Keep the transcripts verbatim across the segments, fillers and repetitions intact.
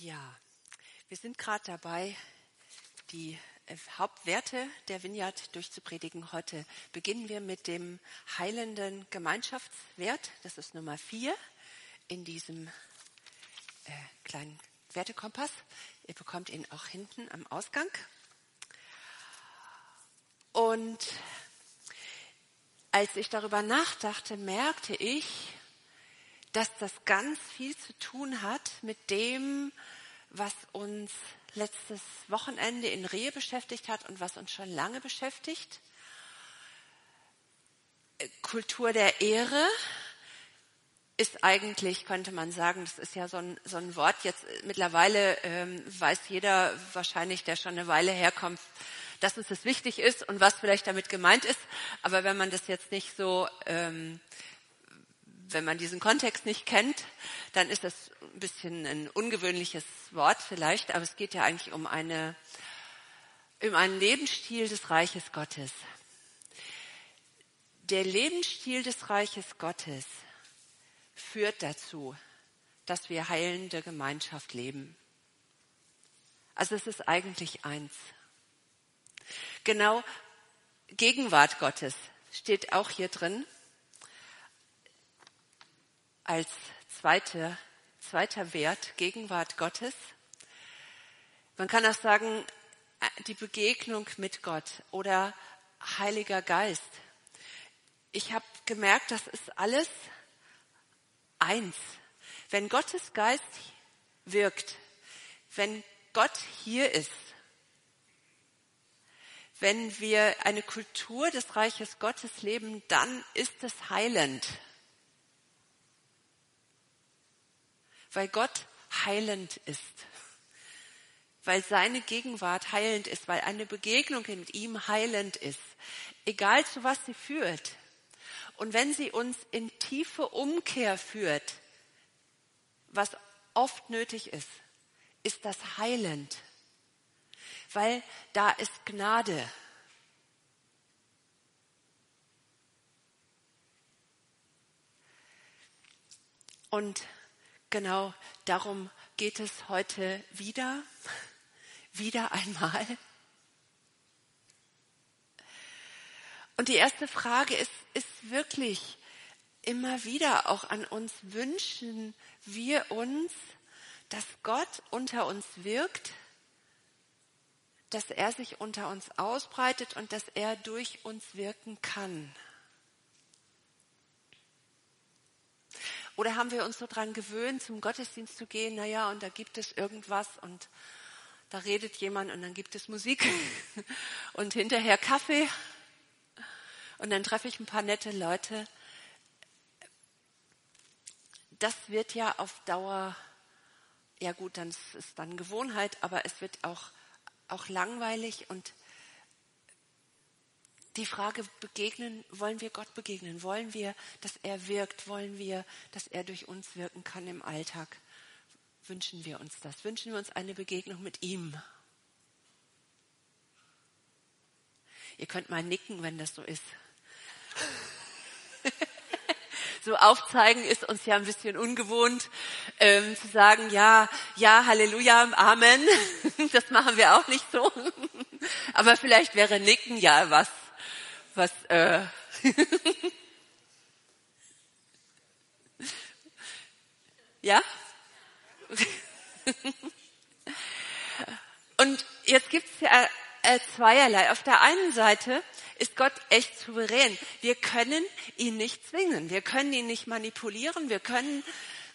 Ja, wir sind gerade dabei, die äh, Hauptwerte der Vineyard durchzupredigen. Heute beginnen wir mit dem heilenden Gemeinschaftswert. Das ist Nummer vier in diesem äh, kleinen Wertekompass. Ihr bekommt ihn auch hinten am Ausgang. Und als ich darüber nachdachte, merkte ich, dass das ganz viel zu tun hat mit dem, was uns letztes Wochenende in Rehe beschäftigt hat und was uns schon lange beschäftigt. Kultur der Ehre ist eigentlich, könnte man sagen, das ist ja so ein, so ein Wort, jetzt mittlerweile ähm, weiß jeder wahrscheinlich, der schon eine Weile herkommt, dass uns das wichtig ist und was vielleicht damit gemeint ist. Aber wenn man das jetzt nicht so, ähm, wenn man diesen Kontext nicht kennt, dann ist das ein bisschen ein ungewöhnliches Wort vielleicht. Aber es geht ja eigentlich um eine, um einen Lebensstil des Reiches Gottes. Der Lebensstil des Reiches Gottes führt dazu, dass wir heilende Gemeinschaft leben. Also es ist eigentlich eins. Genau, Gegenwart Gottes steht auch hier drin als zweite, zweiter Wert, Gegenwart Gottes. Man kann auch sagen, die Begegnung mit Gott oder Heiliger Geist. Ich habe gemerkt, das ist alles eins. Wenn Gottes Geist wirkt, wenn Gott hier ist, wenn wir eine Kultur des Reiches Gottes leben, dann ist es heilend. Weil Gott heilend ist. Weil seine Gegenwart heilend ist. Weil eine Begegnung mit ihm heilend ist. Egal zu was sie führt. Und wenn sie uns in tiefe Umkehr führt, was oft nötig ist, ist das heilend. Weil da ist Gnade. Und genau darum geht es heute wieder, wieder einmal. Und die erste Frage ist, ist wirklich immer wieder auch an uns, wünschen wir uns, dass Gott unter uns wirkt, dass er sich unter uns ausbreitet und dass er durch uns wirken kann. Oder haben wir uns so dran gewöhnt, zum Gottesdienst zu gehen, naja, und da gibt es irgendwas und da redet jemand und dann gibt es Musik und hinterher Kaffee und dann treffe ich ein paar nette Leute. Das wird ja auf Dauer, ja gut, dann ist es dann Gewohnheit, aber es wird auch auch langweilig. Und die Frage, begegnen, wollen wir Gott begegnen? Wollen wir, dass er wirkt? Wollen wir, dass er durch uns wirken kann im Alltag? Wünschen wir uns das? Wünschen wir uns eine Begegnung mit ihm? Ihr könnt mal nicken, wenn das so ist. So aufzeigen ist uns ja ein bisschen ungewohnt, ähm, zu sagen, ja, ja, Halleluja, Amen. Das machen wir auch nicht so. Aber vielleicht wäre Nicken ja was, was, äh, ja? Und jetzt gibt's ja äh, zweierlei. Auf der einen Seite ist Gott echt souverän. Wir können ihn nicht zwingen. Wir können ihn nicht manipulieren. Wir können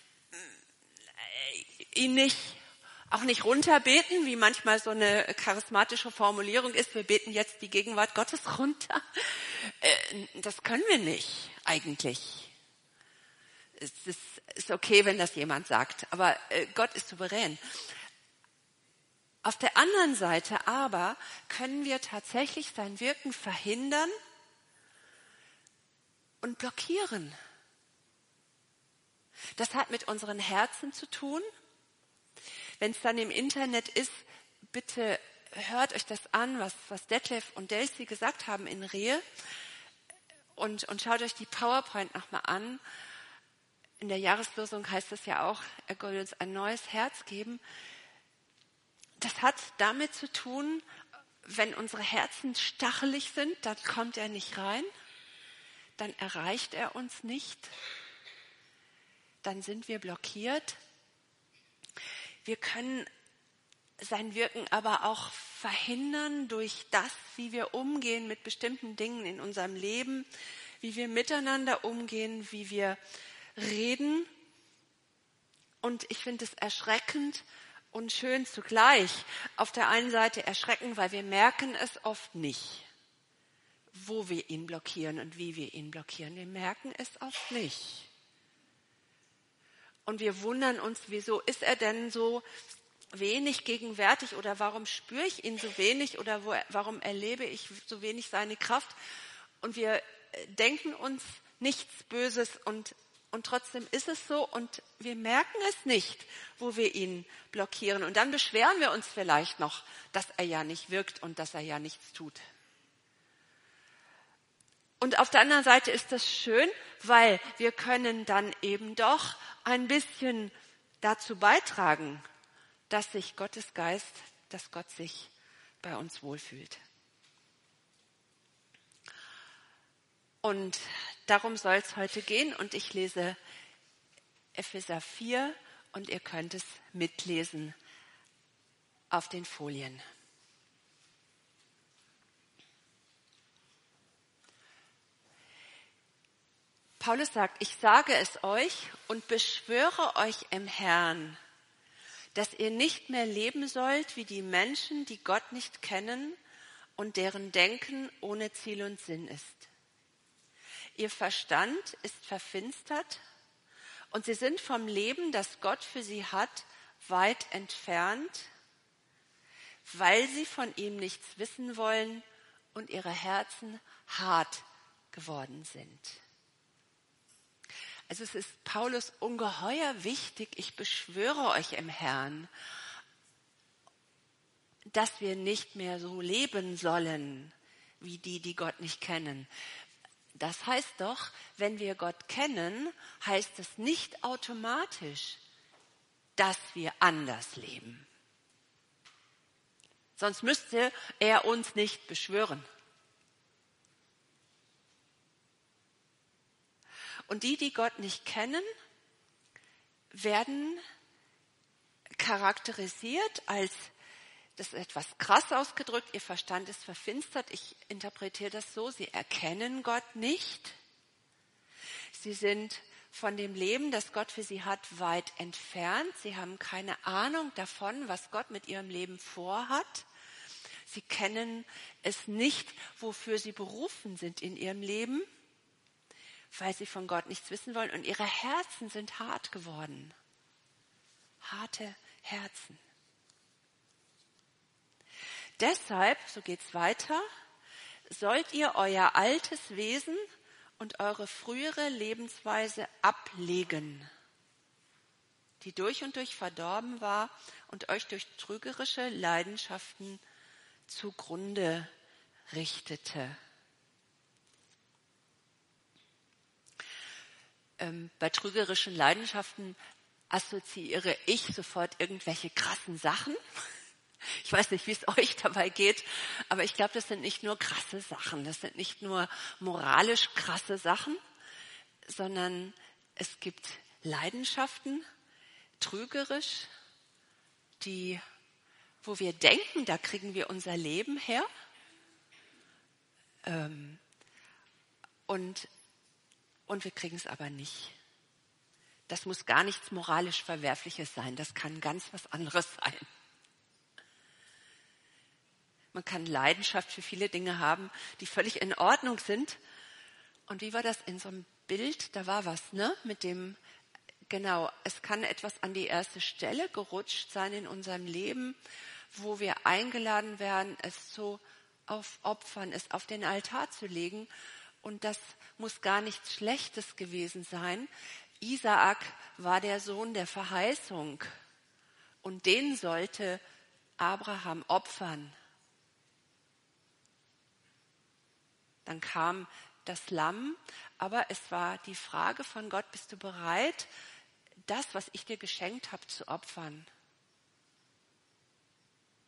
ihn nicht, auch nicht runterbeten, wie manchmal so eine charismatische Formulierung ist. Wir beten jetzt die Gegenwart Gottes runter. Das können wir nicht, eigentlich. Es ist, ist okay, wenn das jemand sagt. Aber Gott ist souverän. Auf der anderen Seite aber können wir tatsächlich sein Wirken verhindern und blockieren. Das hat mit unseren Herzen zu tun. Wenn es dann im Internet ist, bitte hört euch das an, was, was Detlef und Delcy gesagt haben in Rehe und, und schaut euch die PowerPoint nochmal an. In der Jahreslosung heißt es ja auch, er soll uns ein neues Herz geben. das hat damit zu tun, wenn unsere Herzen stachelig sind, dann kommt er nicht rein, dann erreicht er uns nicht, dann sind wir blockiert. Wir können sein Wirken aber auch verhindern durch das, wie wir umgehen mit bestimmten Dingen in unserem Leben, wie wir miteinander umgehen, wie wir reden. Und ich finde es erschreckend und schön zugleich. Auf der einen Seite erschreckend, weil wir merken es oft nicht, wo wir ihn blockieren und wie wir ihn blockieren. Wir merken es oft nicht. Und wir wundern uns, wieso ist er denn so wenig gegenwärtig oder warum spüre ich ihn so wenig oder wo, warum erlebe ich so wenig seine Kraft? Und wir denken uns nichts Böses und, und trotzdem ist es so und wir merken es nicht, wo wir ihn blockieren. Und dann beschweren wir uns vielleicht noch, dass er ja nicht wirkt und dass er ja nichts tut. Und auf der anderen Seite ist das schön, weil wir können dann eben doch ein bisschen dazu beitragen, dass sich Gottes Geist, dass Gott sich bei uns wohlfühlt. Und darum soll es heute gehen und ich lese Epheser vier und ihr könnt es mitlesen auf den Folien. Paulus sagt, ich sage es euch und beschwöre euch im Herrn, dass ihr nicht mehr leben sollt wie die Menschen, die Gott nicht kennen und deren Denken ohne Ziel und Sinn ist. Ihr Verstand ist verfinstert und sie sind vom Leben, das Gott für sie hat, weit entfernt, weil sie von ihm nichts wissen wollen und ihre Herzen hart geworden sind. Also es ist Paulus ungeheuer wichtig, ich beschwöre euch im Herrn, dass wir nicht mehr so leben sollen, wie die, die Gott nicht kennen. Das heißt doch, wenn wir Gott kennen, heißt es nicht automatisch, dass wir anders leben. Sonst müsste er uns nicht beschwören. Und die, die Gott nicht kennen, werden charakterisiert als, das ist etwas krass ausgedrückt, ihr Verstand ist verfinstert. Ich interpretiere das so, sie erkennen Gott nicht. Sie sind von dem Leben, das Gott für sie hat, weit entfernt. Sie haben keine Ahnung davon, was Gott mit ihrem Leben vorhat. Sie kennen es nicht, wofür sie berufen sind in ihrem Leben, weil sie von Gott nichts wissen wollen. Und ihre Herzen sind hart geworden. Harte Herzen. Deshalb, so geht's weiter, sollt ihr euer altes Wesen und eure frühere Lebensweise ablegen, die durch und durch verdorben war und euch durch trügerische Leidenschaften zugrunde richtete. Ähm, bei trügerischen Leidenschaften assoziiere ich sofort irgendwelche krassen Sachen. Ich weiß nicht, wie es euch dabei geht, aber ich glaube, das sind nicht nur krasse Sachen, das sind nicht nur moralisch krasse Sachen, sondern es gibt Leidenschaften, trügerisch, die, wo wir denken, da kriegen wir unser Leben her. Ähm, und Und wir kriegen es aber nicht. Das muss gar nichts moralisch Verwerfliches sein. Das kann ganz was anderes sein. Man kann Leidenschaft für viele Dinge haben, die völlig in Ordnung sind. Und wie war das in so einem Bild? Da war was, ne? Mit dem, genau, es kann etwas an die erste Stelle gerutscht sein in unserem Leben, wo wir eingeladen werden, es zu aufopfern, es auf den Altar zu legen. Und das muss gar nichts Schlechtes gewesen sein. Isaak war der Sohn der Verheißung und den sollte Abraham opfern. Dann kam das Lamm, aber es war die Frage von Gott, bist du bereit, das, was ich dir geschenkt habe, zu opfern?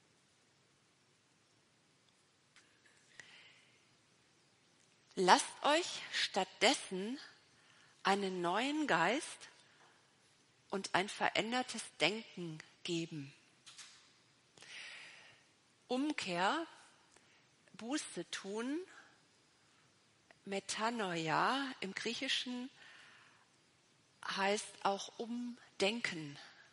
lasst euch stattdessen einen neuen Geist und ein verändertes Denken geben. Umkehr, Buße tun, Metanoia im Griechischen heißt auch umdenken.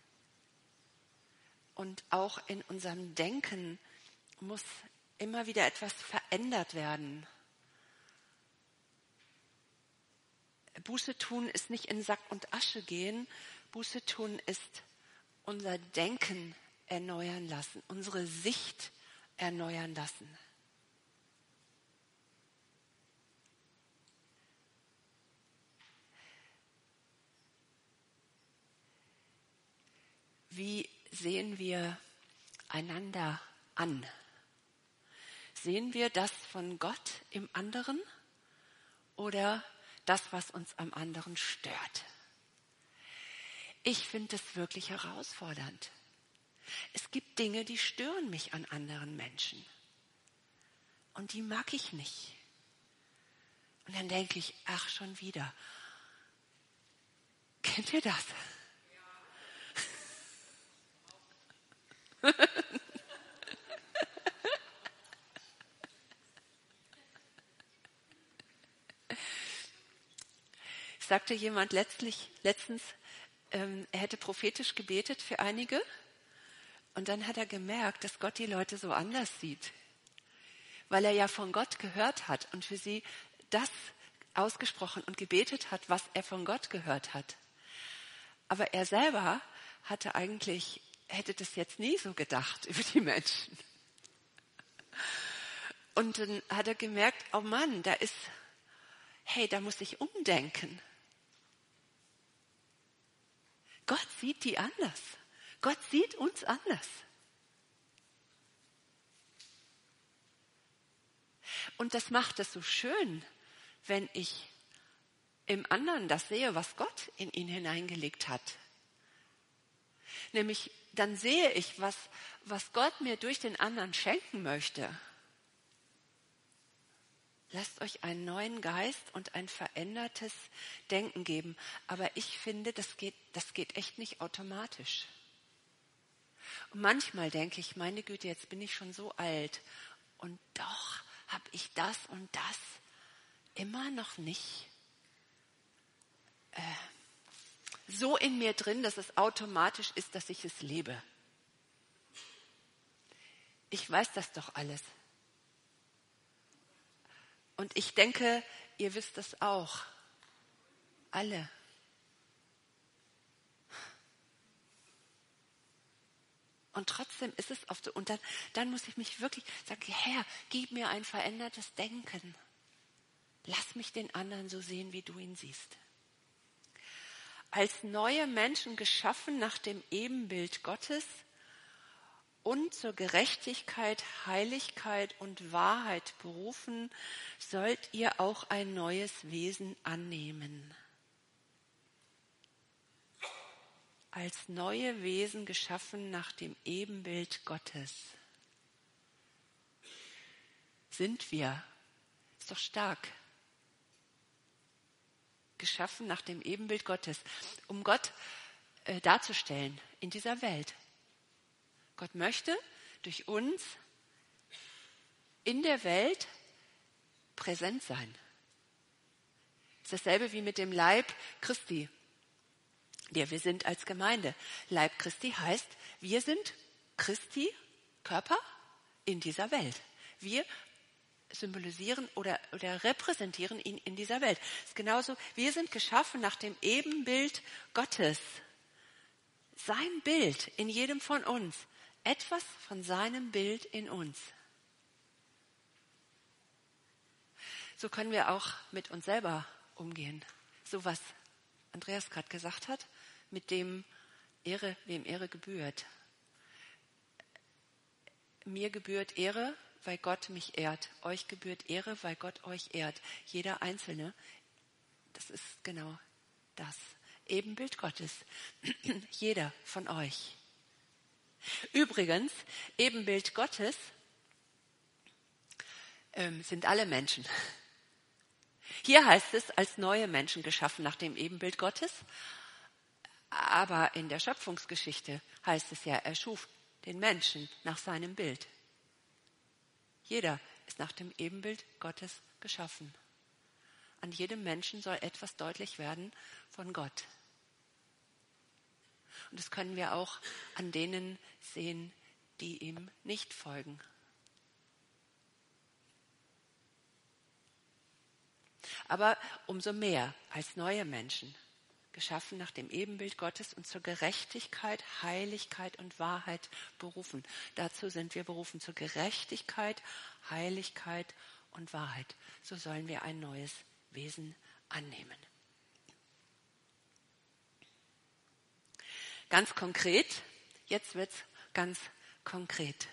Und auch in unserem Denken muss immer wieder etwas verändert werden. Buße tun ist nicht in Sack und Asche gehen. Buße tun ist unser Denken erneuern lassen, unsere Sicht erneuern lassen. Wie sehen wir einander an? Sehen wir das von Gott im anderen oder das, was uns am anderen stört? Ich finde es wirklich herausfordernd. Es gibt Dinge, die stören mich an anderen Menschen. Und die mag ich nicht. Und dann denke ich, ach, schon wieder. Kennt ihr das? Sagte jemand letztlich, letztens, ähm, er hätte prophetisch gebetet für einige und dann hat er gemerkt, dass Gott die Leute so anders sieht, weil er ja von Gott gehört hat und für sie das ausgesprochen und gebetet hat, was er von Gott gehört hat. Aber er selber hatte eigentlich, hätte das jetzt nie so gedacht über die Menschen. Und dann hat er gemerkt, oh Mann, da ist, hey, da muss ich umdenken. Gott sieht die anders. Gott sieht uns anders. Und das macht es so schön, wenn ich im anderen das sehe, was Gott in ihn hineingelegt hat. Nämlich, dann sehe ich, was, was Gott mir durch den anderen schenken möchte. Lasst euch einen neuen Geist und ein verändertes Denken geben. Aber ich finde, das geht, das geht echt nicht automatisch. Und manchmal denke ich, meine Güte, jetzt bin ich schon so alt. Und doch habe ich das und das immer noch nicht äh, so in mir drin, dass es automatisch ist, dass ich es lebe. Ich weiß das doch alles. Und ich denke, ihr wisst das auch. Alle. Und trotzdem ist es oft so. Und dann, dann muss ich mich wirklich sagen, Herr, gib mir ein verändertes Denken. Lass mich den anderen so sehen, wie du ihn siehst. Als neue Menschen geschaffen nach dem Ebenbild Gottes und zur Gerechtigkeit, Heiligkeit und Wahrheit berufen, sollt ihr auch ein neues Wesen annehmen. Als neue Wesen geschaffen nach dem Ebenbild Gottes. Sind wir. Ist doch stark. Geschaffen nach dem Ebenbild Gottes, um Gott äh, darzustellen in dieser Welt. Gott möchte durch uns in der Welt präsent sein. Das ist dasselbe wie mit dem Leib Christi, der wir sind als Gemeinde. Leib Christi heißt, wir sind Christi Körper in dieser Welt. Wir symbolisieren oder, oder repräsentieren ihn in dieser Welt. Es ist genauso, wir sind geschaffen nach dem Ebenbild Gottes. Sein Bild in jedem von uns. Etwas von seinem Bild in uns. So können wir auch mit uns selber umgehen. So was Andreas gerade gesagt hat, mit dem Ehre, wem Ehre gebührt. Mir gebührt Ehre, weil Gott mich ehrt. Euch gebührt Ehre, weil Gott euch ehrt. Jeder Einzelne, das ist genau das. Ebenbild Gottes. Jeder von euch. Übrigens, Ebenbild Gottes ähm, sind alle Menschen. Hier heißt es, als neue Menschen geschaffen nach dem Ebenbild Gottes. Aber in der Schöpfungsgeschichte heißt es ja, er schuf den Menschen nach seinem Bild. Jeder ist nach dem Ebenbild Gottes geschaffen. An jedem Menschen soll etwas deutlich werden von Gott. Und das können wir auch an denen sehen, die ihm nicht folgen. Aber umso mehr als neue Menschen, geschaffen nach dem Ebenbild Gottes und zur Gerechtigkeit, Heiligkeit und Wahrheit berufen. Dazu sind wir berufen, zur Gerechtigkeit, Heiligkeit und Wahrheit. So sollen wir ein neues Wesen annehmen. Ganz konkret, jetzt wird es ganz konkret.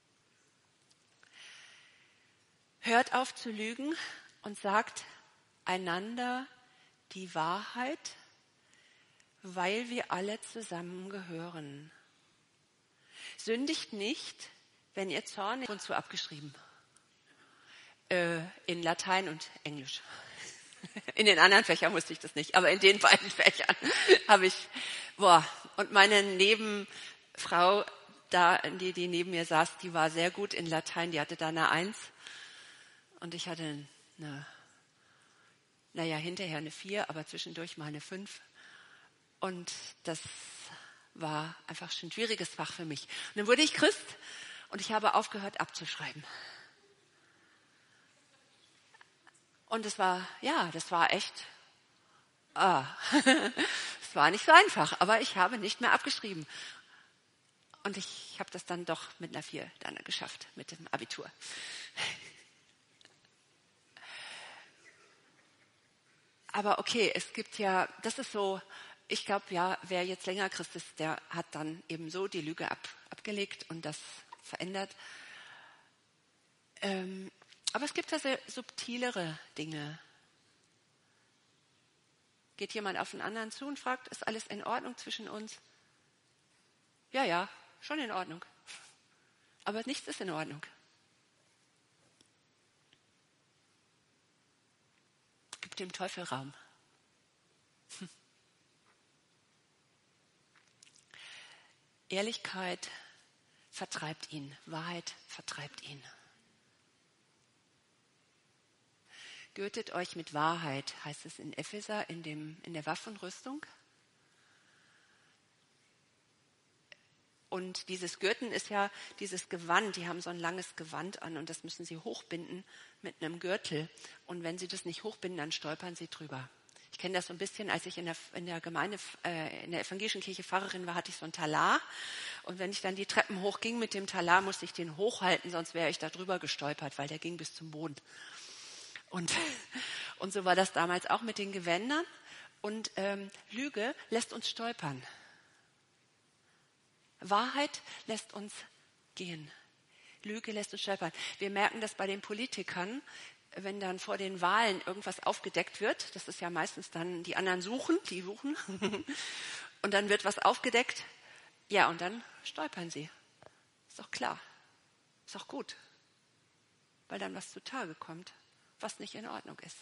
Hört auf zu lügen und sagt einander die Wahrheit, weil wir alle zusammengehören. Sündigt nicht, wenn ihr Zorn und zu abgeschrieben. Äh, in Latein und Englisch. In den anderen Fächern musste ich das nicht, aber in den beiden Fächern habe ich, boah, und meine Nebenfrau, da, die, die neben mir saß, die war sehr gut in Latein, die hatte da eine Eins und ich hatte eine, naja, hinterher eine Vier, aber zwischendurch mal eine Fünf. Und das war einfach schon ein schwieriges Fach für mich. Und dann wurde ich Christ und ich habe aufgehört abzuschreiben. Und es war, ja, das war echt, ah, es war nicht so einfach, aber ich habe nicht mehr abgeschrieben. Und ich habe das dann doch mit einer Vier dann geschafft, mit dem Abitur. Aber okay, es gibt ja, das ist so, ich glaube ja, wer jetzt länger Christ ist, der hat dann eben so die Lüge ab, abgelegt und das verändert. Ähm, aber es gibt ja sehr subtilere Dinge. Geht jemand auf den anderen zu und fragt, ist alles in Ordnung zwischen uns? Ja, ja, schon in Ordnung. Aber nichts ist in Ordnung. Gibt dem Teufel Raum. Hm. Ehrlichkeit vertreibt ihn, Wahrheit vertreibt ihn. Gürtet euch mit Wahrheit, heißt es in Epheser, in, dem, in der Waffenrüstung. Und dieses Gürten ist ja dieses Gewand, die haben so ein langes Gewand an und das müssen sie hochbinden mit einem Gürtel. Und wenn sie das nicht hochbinden, dann stolpern sie drüber. Ich kenne das so ein bisschen, als ich in der, in der Gemeinde, äh, in der evangelischen Kirche Pfarrerin war, hatte ich so ein Talar. Und wenn ich dann die Treppen hochging mit dem Talar, musste ich den hochhalten, sonst wäre ich da drüber gestolpert, weil der ging bis zum Boden. Und, und so war das damals auch mit den Gewändern. Und ähm, Lüge lässt uns stolpern. Wahrheit lässt uns gehen. Lüge lässt uns stolpern. Wir merken das bei den Politikern, wenn dann vor den Wahlen irgendwas aufgedeckt wird. Das ist ja meistens dann, die anderen suchen, die suchen. Und dann wird was aufgedeckt. Ja, und dann stolpern sie. Ist doch klar. Ist doch gut. Weil dann was zutage kommt, was nicht in Ordnung ist.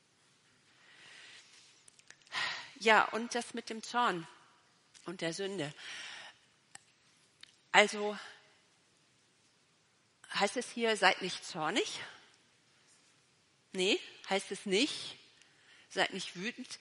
Ja, und das mit dem Zorn und der Sünde. Also heißt es hier, seid nicht zornig? Nee, heißt es nicht. Seid nicht wütend.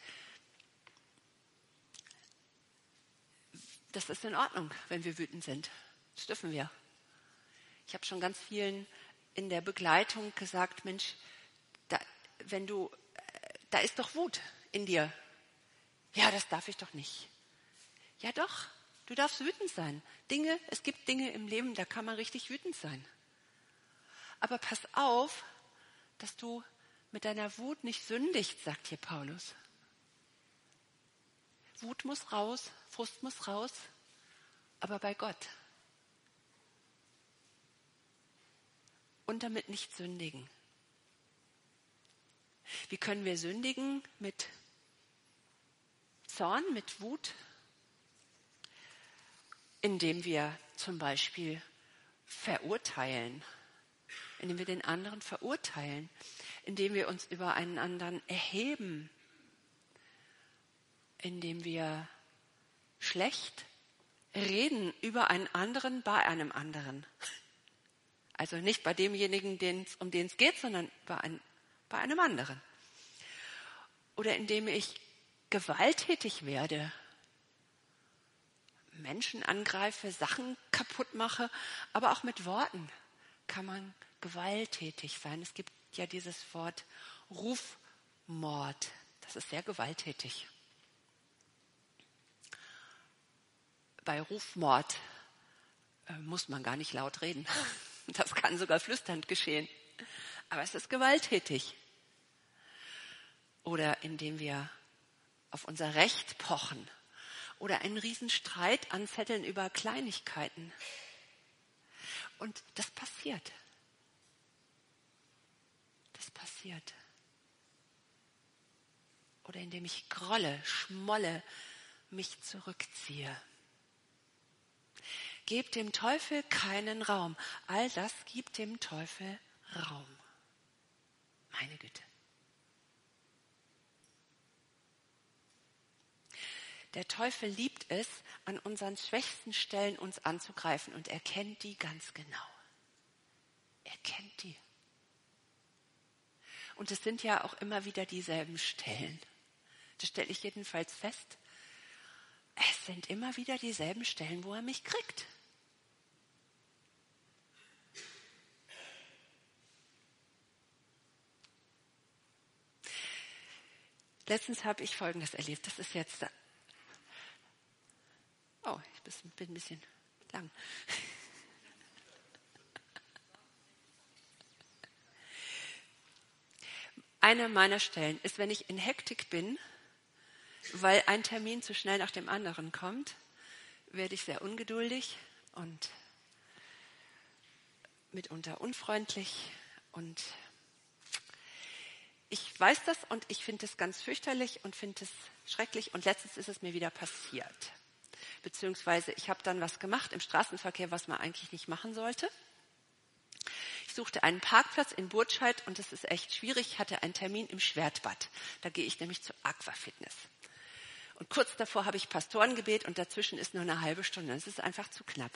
Das ist in Ordnung, wenn wir wütend sind. Das dürfen wir. Ich habe schon ganz vielen in der Begleitung gesagt, Mensch, da, wenn du, da ist doch Wut in dir. Ja, das darf ich doch nicht. Ja doch, du darfst wütend sein. Dinge, es gibt Dinge im Leben, da kann man richtig wütend sein. Aber pass auf, dass du mit deiner Wut nicht sündigst, sagt hier Paulus. Wut muss raus, Frust muss raus, aber bei Gott. Und damit nicht sündigen. Wie können wir sündigen? Mit Zorn, mit Wut? Indem wir zum Beispiel verurteilen. indem wir den anderen verurteilen, indem wir uns über einen anderen erheben, indem wir schlecht reden über einen anderen bei einem anderen. Also nicht bei demjenigen, den's, um den es geht, sondern bei, ein, bei einem anderen. Oder indem ich gewalttätig werde, Menschen angreife, Sachen kaputt mache, aber auch mit Worten kann man gewalttätig sein. Es gibt ja dieses Wort Rufmord. Das ist sehr gewalttätig. Bei Rufmord äh, muss man gar nicht laut reden. Das kann sogar flüsternd geschehen. Aber es ist gewalttätig. Oder indem wir auf unser Recht pochen. Oder einen Riesenstreit anzetteln über Kleinigkeiten. Und das passiert. Das passiert. Oder indem ich grolle, schmolle, mich zurückziehe. Gebt dem Teufel keinen Raum. All das gibt dem Teufel Raum. Meine Güte. Der Teufel liebt es, an unseren schwächsten Stellen uns anzugreifen und er kennt die ganz genau. Er kennt die. Und es sind ja auch immer wieder dieselben Stellen. Das stelle ich jedenfalls fest. Es sind immer wieder dieselben Stellen, wo er mich kriegt. Letztens habe ich Folgendes erlebt. Das ist jetzt... Oh, ich bin ein bisschen lang. Eine meiner Stellen ist, wenn ich in Hektik bin, weil ein Termin zu schnell nach dem anderen kommt, werde ich sehr ungeduldig und mitunter unfreundlich. Und ich weiß das und ich finde es ganz fürchterlich und finde es schrecklich. Und letztens ist es mir wieder passiert. Beziehungsweise ich habe dann was gemacht im Straßenverkehr, was man eigentlich nicht machen sollte. Ich suchte einen Parkplatz in Burtscheid und das ist echt schwierig. Ich hatte einen Termin im Schwertbad. Da gehe ich nämlich zu Aquafitness. Und kurz davor habe ich Pastorengebet und dazwischen ist nur eine halbe Stunde. Das ist einfach zu knapp.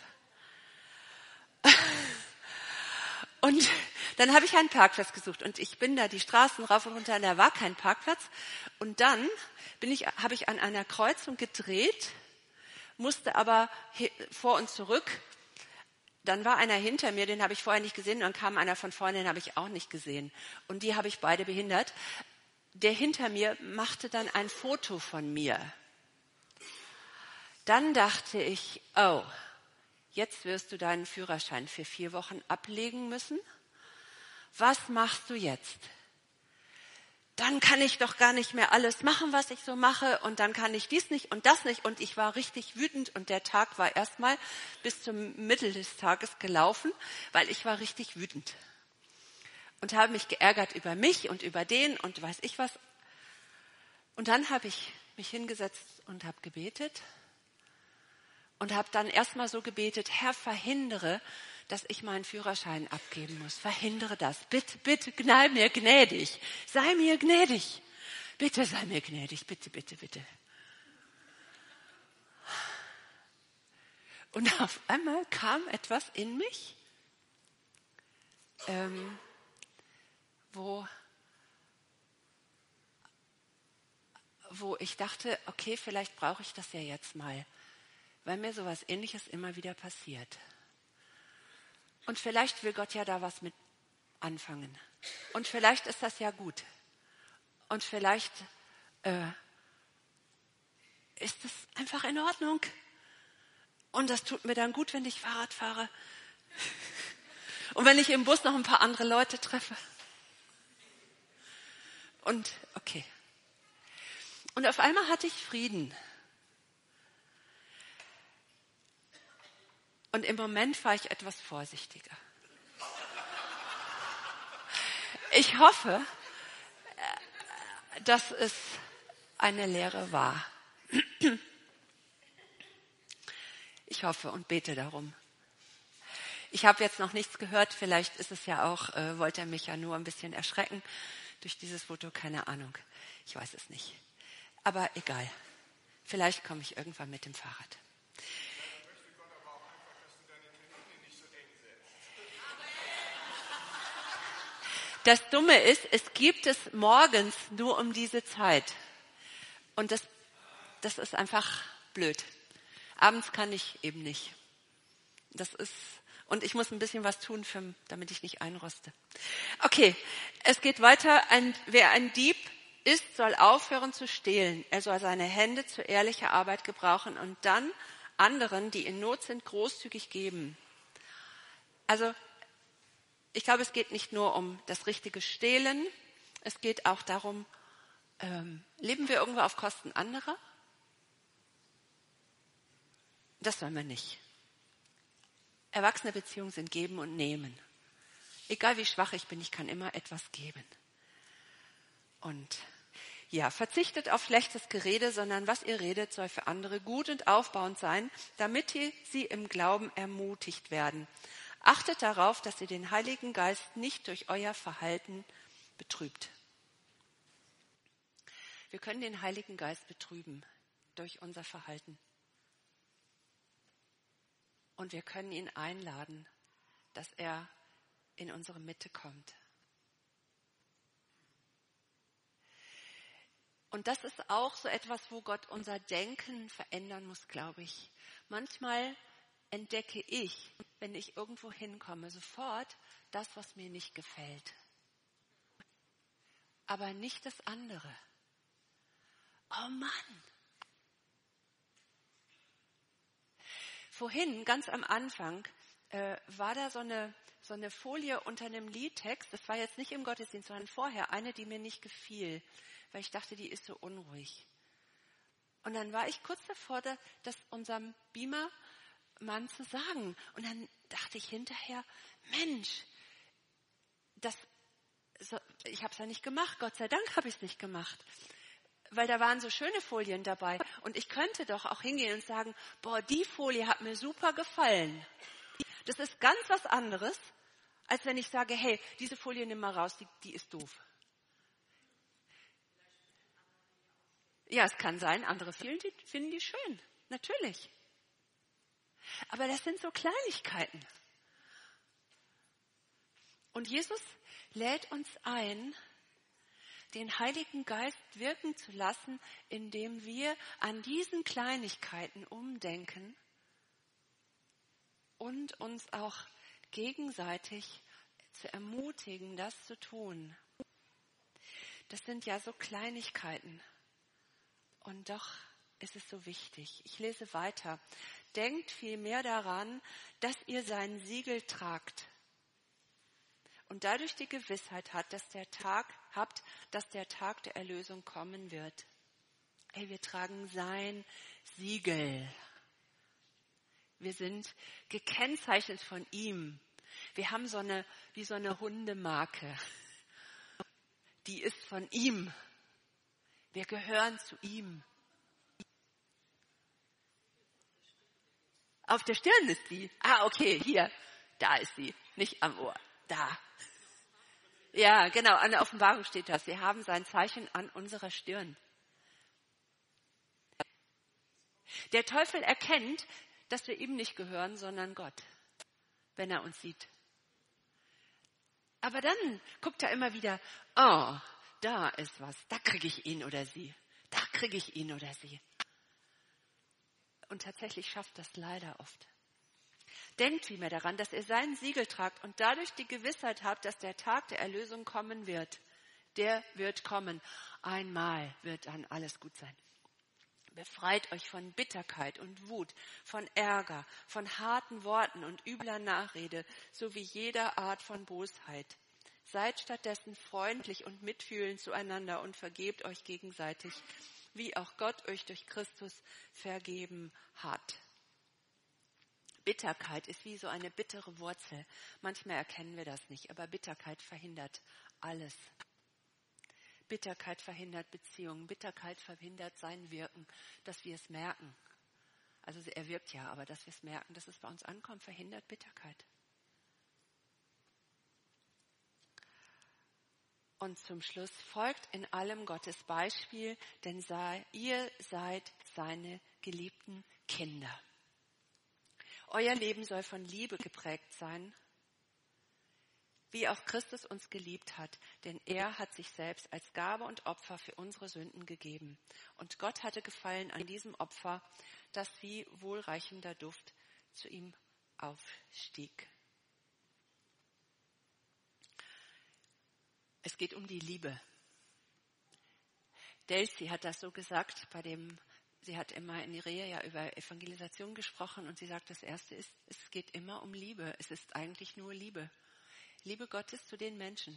Und dann habe ich einen Parkplatz gesucht und ich bin da die Straßen rauf und runter und da war kein Parkplatz. Und dann bin ich, habe ich an einer Kreuzung gedreht, musste aber vor und zurück. Dann war einer hinter mir, den habe ich vorher nicht gesehen. Und dann kam einer von vorne, den habe ich auch nicht gesehen. Und die habe ich beide behindert. Der hinter mir machte dann ein Foto von mir. Dann dachte ich, oh, jetzt wirst du deinen Führerschein für vier Wochen ablegen müssen. Was machst du jetzt? Dann kann ich doch gar nicht mehr alles machen, was ich so mache. Und dann kann ich dies nicht und das nicht. Und ich war richtig wütend. Und der Tag war erstmal bis zum Mittel des Tages gelaufen, weil ich war richtig wütend. Und habe mich geärgert über mich und über den und weiß ich was. Und dann habe ich mich hingesetzt und habe gebetet. Und habe dann erstmal so gebetet, Herr, verhindere, dass ich meinen Führerschein abgeben muss. Verhindere das. Bitte, bitte, sei mir gnädig. Sei mir gnädig. Bitte sei mir gnädig. Bitte, bitte, bitte. Und auf einmal kam etwas in mich, ähm, wo, wo ich dachte, okay, vielleicht brauche ich das ja jetzt mal. Weil mir sowas Ähnliches immer wieder passiert. Und vielleicht will Gott ja da was mit anfangen. Und vielleicht ist das ja gut. Und vielleicht äh, ist es einfach in Ordnung. Und das tut mir dann gut, wenn ich Fahrrad fahre. Und wenn ich im Bus noch ein paar andere Leute treffe. Und okay. Und auf einmal hatte ich Frieden. Und im Moment war ich etwas vorsichtiger. Ich hoffe, dass es eine Lehre war. Ich hoffe und bete darum. Ich habe jetzt noch nichts gehört, vielleicht ist es ja auch, äh, wollte er mich ja nur ein bisschen erschrecken durch dieses Foto, keine Ahnung. Ich weiß es nicht. Aber egal. Vielleicht komme ich irgendwann mit dem Fahrrad. Das Dumme ist, es gibt es morgens nur um diese Zeit. Und das, das ist einfach blöd. Abends kann ich eben nicht. Das ist, und ich muss ein bisschen was tun, für, damit ich nicht einroste. Okay, es geht weiter. Ein, wer ein Dieb ist, soll aufhören zu stehlen. Er soll seine Hände zu ehrlicher Arbeit gebrauchen und dann anderen, die in Not sind, großzügig geben. Also, ich glaube, es geht nicht nur um das richtige Stehlen, es geht auch darum, ähm, leben wir irgendwo auf Kosten anderer? Das sollen wir nicht. Erwachsene Beziehungen sind geben und nehmen. Egal wie schwach ich bin, ich kann immer etwas geben. Und ja, verzichtet auf schlechtes Gerede, sondern was ihr redet, soll für andere gut und aufbauend sein, damit sie im Glauben ermutigt werden. Achtet darauf, dass ihr den Heiligen Geist nicht durch euer Verhalten betrübt. Wir können den Heiligen Geist betrüben durch unser Verhalten. Und wir können ihn einladen, dass er in unsere Mitte kommt. Und das ist auch so etwas, wo Gott unser Denken verändern muss, glaube ich. Manchmal entdecke ich, wenn ich irgendwo hinkomme, sofort das, was mir nicht gefällt. Aber nicht das andere. Oh Mann! Vorhin, ganz am Anfang, äh, war da so eine, so eine Folie unter einem Liedtext. Das war jetzt nicht im Gottesdienst, sondern vorher eine, die mir nicht gefiel, weil ich dachte, die ist so unruhig. Und dann war ich kurz davor, das unserem Beamer-Mann zu sagen. Und dann dachte ich hinterher, Mensch, das, so, ich habe es ja nicht gemacht, Gott sei Dank habe ich es nicht gemacht. Weil da waren so schöne Folien dabei. Und ich könnte doch auch hingehen und sagen, boah, die Folie hat mir super gefallen. Das ist ganz was anderes, als wenn ich sage, hey, diese Folie nimm mal raus, die, die ist doof. Ja, es kann sein, andere finden die, finden die schön, natürlich. Aber das sind so Kleinigkeiten. Und Jesus lädt uns ein, den Heiligen Geist wirken zu lassen, indem wir an diesen Kleinigkeiten umdenken und uns auch gegenseitig zu ermutigen, das zu tun. Das sind ja so Kleinigkeiten. Und doch ist es so wichtig. Ich lese weiter. Denkt vielmehr daran, dass ihr sein Siegel tragt. Und dadurch die Gewissheit hat, dass der Tag, habt, dass der Tag der Erlösung kommen wird. Ey, wir tragen sein Siegel. Wir sind gekennzeichnet von ihm. Wir haben so eine, wie so eine Hundemarke. Die ist von ihm. Wir gehören zu ihm. Auf der Stirn ist sie. Ah, okay, hier. Da ist sie. Nicht am Ohr. Da. Ja, genau, an der Offenbarung steht das. Wir haben sein Zeichen an unserer Stirn. Der Teufel erkennt, dass wir ihm nicht gehören, sondern Gott, wenn er uns sieht. Aber dann guckt er immer wieder, oh, da ist was, da kriege ich ihn oder sie, da kriege ich ihn oder sie. Und tatsächlich schafft das leider oft. Denkt vielmehr daran, dass ihr sein Siegel tragt und dadurch die Gewissheit habt, dass der Tag der Erlösung kommen wird. Der wird kommen. Einmal wird dann alles gut sein. Befreit euch von Bitterkeit und Wut, von Ärger, von harten Worten und übler Nachrede, sowie jeder Art von Bosheit. Seid stattdessen freundlich und mitfühlend zueinander und vergebt euch gegenseitig, wie auch Gott euch durch Christus vergeben hat. Bitterkeit ist wie so eine bittere Wurzel. Manchmal erkennen wir das nicht, aber Bitterkeit verhindert alles. Bitterkeit verhindert Beziehungen. Bitterkeit verhindert sein Wirken, dass wir es merken. Also er wirkt ja, aber dass wir es merken, dass es bei uns ankommt, verhindert Bitterkeit. Und zum Schluss: Folgt in allem Gottes Beispiel, denn sei, ihr seid seine geliebten Kinder. Euer Leben soll von Liebe geprägt sein, wie auch Christus uns geliebt hat, denn er hat sich selbst als Gabe und Opfer für unsere Sünden gegeben. Und Gott hatte Gefallen an diesem Opfer, dass wie wohlreichender Duft zu ihm aufstieg. Es geht um die Liebe. Delcy hat das so gesagt, bei dem, sie hat immer in ihrer Ehe ja über Evangelisation gesprochen und sie sagt, das Erste ist, es geht immer um Liebe. Es ist eigentlich nur Liebe. Liebe Gottes zu den Menschen.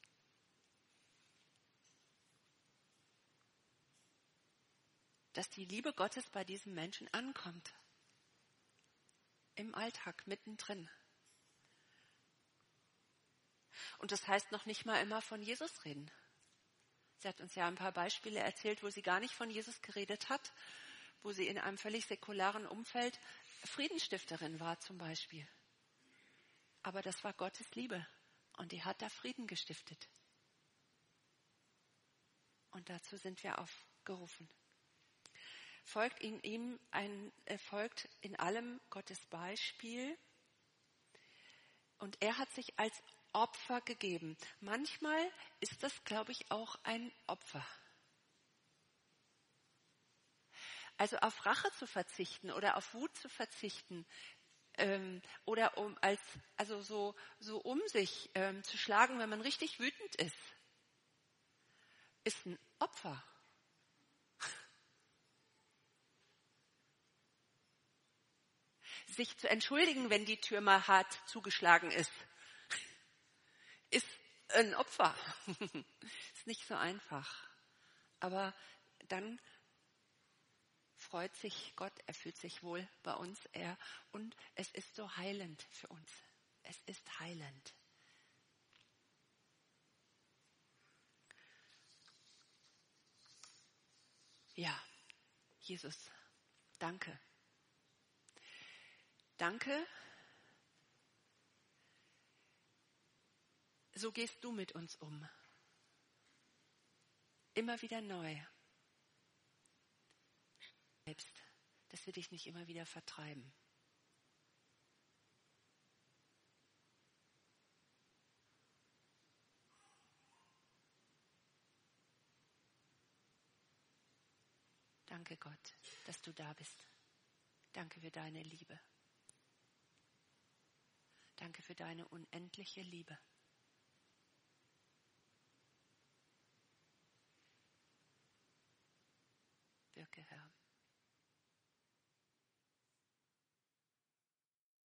Dass die Liebe Gottes bei diesem Menschen ankommt. Im Alltag, mittendrin. Und das heißt noch nicht mal immer von Jesus reden. Sie hat uns ja ein paar Beispiele erzählt, wo sie gar nicht von Jesus geredet hat, wo sie in einem völlig säkularen Umfeld Friedensstifterin war zum Beispiel. Aber das war Gottes Liebe und die hat da Frieden gestiftet. Und dazu sind wir aufgerufen. Folgt in ihm ein, äh, folgt in allem Gottes Beispiel. Und er hat sich als Opfer gegeben. Manchmal ist das, glaube ich, auch ein Opfer. Also auf Rache zu verzichten oder auf Wut zu verzichten ähm, oder um als also so so um sich ähm, zu schlagen, wenn man richtig wütend ist, ist ein Opfer. Sich zu entschuldigen, wenn die Tür mal hart zugeschlagen ist, ist ein Opfer. Ist nicht so einfach. Aber dann freut sich Gott, er fühlt sich wohl bei uns, er, und es ist so heilend für uns. Es ist heilend. Ja, Jesus, danke. Danke. So gehst du mit uns um. Immer wieder neu. Selbst, dass wir dich nicht immer wieder vertreiben. Danke Gott, dass du da bist. Danke für deine Liebe. Danke für deine unendliche Liebe. Wirke, Herr.